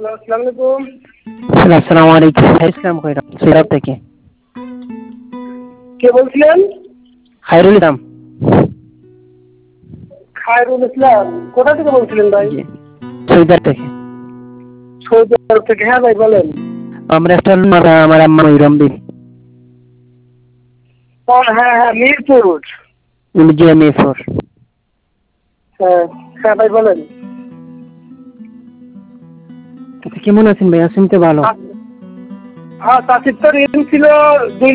Hello, আসসালামু আলাইকুম। আসসালামু আলাইকুম। ইসলাম কইরা সুরাত থেকে। কে বলছিলেন? খায়রুল ইসলাম। খায়রুল ইসলাম। কোথা থেকে বলছিলেন ভাই? জি, সুইদার থেকে। সৌদি আরব থেকে। হ্যাঁ ভাই, বলেন। আমরা একটা আমার আম্মা ময়ূরম বিবি। ও হ্যাঁ হ্যাঁ, মিরপুর। জি, মিরপুর। হ্যাঁ হ্যাঁ ভাই, বলেন। কেমন আছেন ভাই? আছেন তো ভালো? হ্যাঁ, তাসিফ তো ঋণ ছিল 2